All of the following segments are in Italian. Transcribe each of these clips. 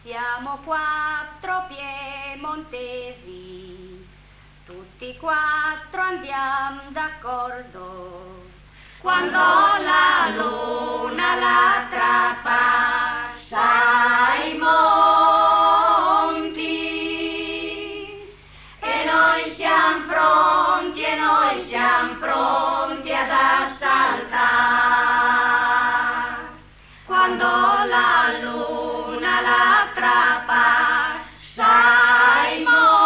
Siamo quattro piemontesi, tutti quattro andiamo d'accordo. Quando la luna l'altra passa i monti e noi siamo pronti ad assaltare. Quando la luna l'altra passa i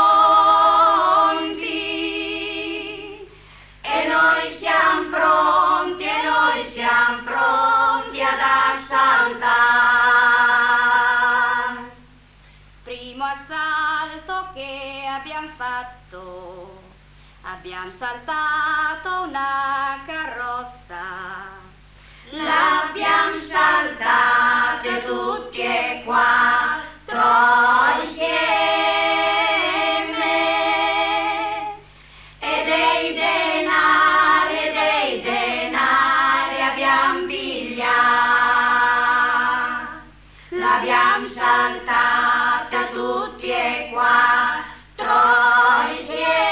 monti e noi siamo pronti ad assaltare. Primo assalto che abbiamo fatto, abbiamo saltato una carrozza. L'abbiamo saltate tutti e quattro insieme e dei denari abbiamo pigliato. L'abbiamo saltata tutti e quattro insieme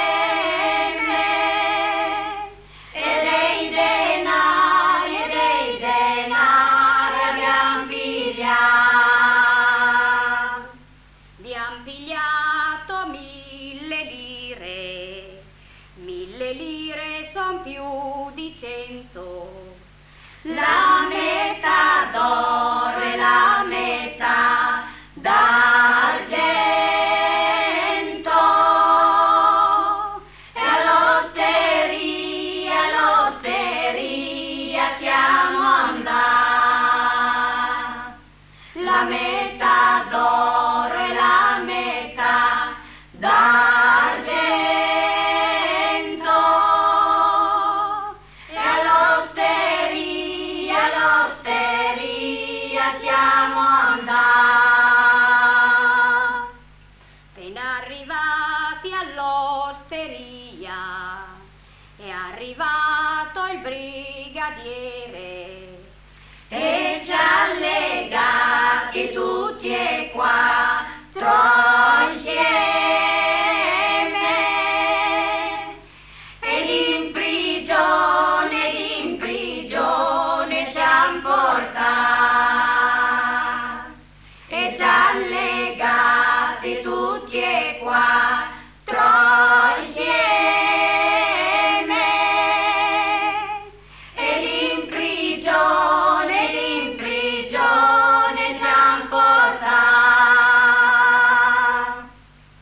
e dei denari abbiamo pigliato. Abbiamo pigliato 1000 lire son più di 100. La metà d'oro e la metà d'argento e all'osteria siamo andati. La metà d'oro